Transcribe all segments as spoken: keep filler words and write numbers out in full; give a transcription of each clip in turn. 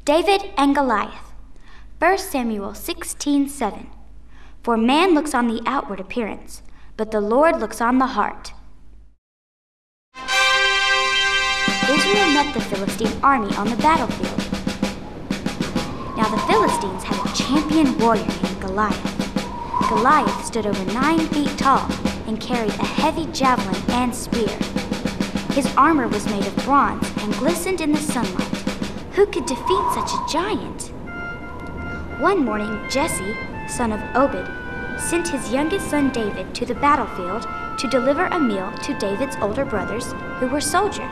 David and Goliath. First Samuel sixteen seven. For man looks on the outward appearance, but the Lord looks on the heart. Israel met the Philistine army on the battlefield. Now the Philistines had a champion warrior named Goliath. Goliath stood over nine feet tall and carried a heavy javelin and spear. His armor was made of bronze and glistened in the sunlight. Who could defeat such a giant? One morning, Jesse, son of Obed, sent his youngest son David to the battlefield to deliver a meal to David's older brothers, who were soldiers.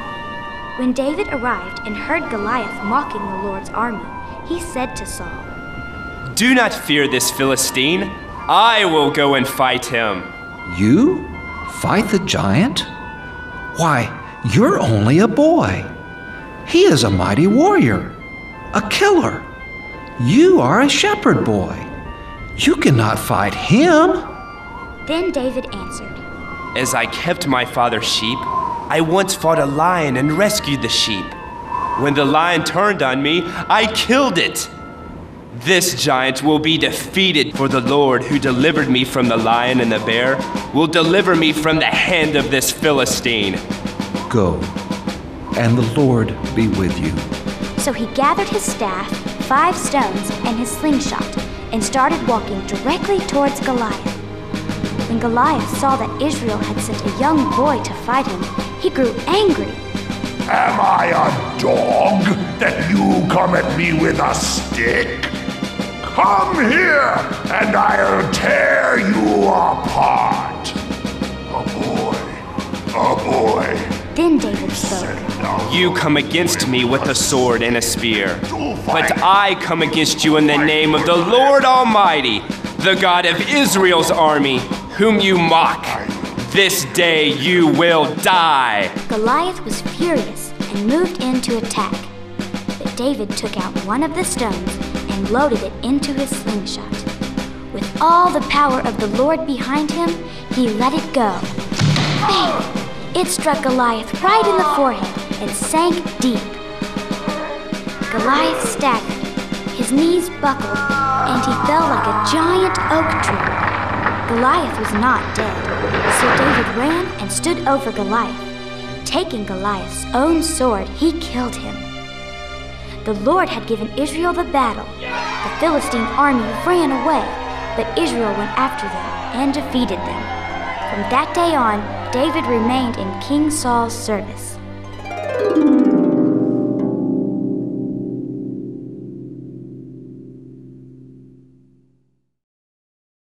When David arrived and heard Goliath mocking the Lord's army, he said to Saul, "Do not fear this Philistine. I will go and fight him." You? Fight the giant? Why, you're only a boy. He is a mighty warrior, a killer. You are a shepherd boy. You cannot fight him. Then David answered, "As I kept my father's sheep, I once fought a lion and rescued the sheep. When the lion turned on me, I killed it. This giant will be defeated, for the Lord who delivered me from the lion and the bear will deliver me from the hand of this Philistine." Go, and the Lord be with you. So he gathered his staff, five stones, and his slingshot, and started walking directly towards Goliath. When Goliath saw that Israel had sent a young boy to fight him, he grew angry. "Am I a dog that you come at me with a stick? Come here, and I'll tear you apart." A boy, a boy. Then David spoke, "You come against me with a sword and a spear, but I come against you in the name of the Lord Almighty, the God of Israel's army, whom you mock. This day you will die." Goliath was furious and moved in to attack. But David took out one of the stones and loaded it into his slingshot. With all the power of the Lord behind him, he let it go. Bang! It struck Goliath right in the forehead and sank deep. Goliath staggered, his knees buckled, and he fell like a giant oak tree. Goliath was not dead, so David ran and stood over Goliath. Taking Goliath's own sword, he killed him. The Lord had given Israel the battle. The Philistine army ran away, but Israel went after them and defeated them. From that day on, David remained in King Saul's service.